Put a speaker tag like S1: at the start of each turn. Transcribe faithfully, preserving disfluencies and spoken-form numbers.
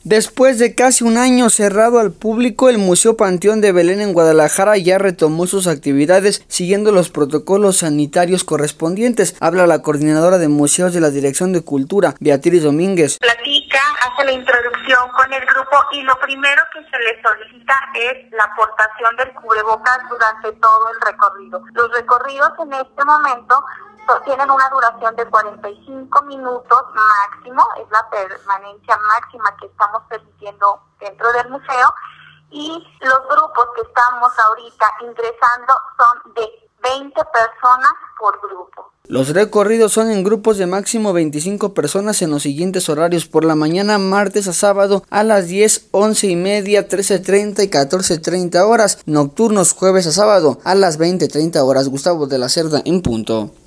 S1: Después de casi un año cerrado al público, el Museo Panteón de Belén en Guadalajara ya retomó sus actividades siguiendo los protocolos sanitarios correspondientes. Habla la coordinadora de museos de la Dirección de Cultura, Beatriz Domínguez.
S2: Platica, hace la introducción con el grupo y lo primero que se le solicita es la aportación del cubrebocas durante todo el recorrido. Los recorridos en este momento tienen una duración de cuarenta y cinco minutos máximo, es la permanencia máxima que estamos permitiendo dentro del museo, y los grupos que estamos ahorita ingresando son de veinte personas por grupo.
S1: Los recorridos son en grupos de máximo veinticinco personas en los siguientes horarios: por la mañana, martes a sábado a las diez, once y media, trece treinta y catorce treinta horas, nocturnos jueves a sábado a las veinte treinta horas. Gustavo de la Cerda en punto.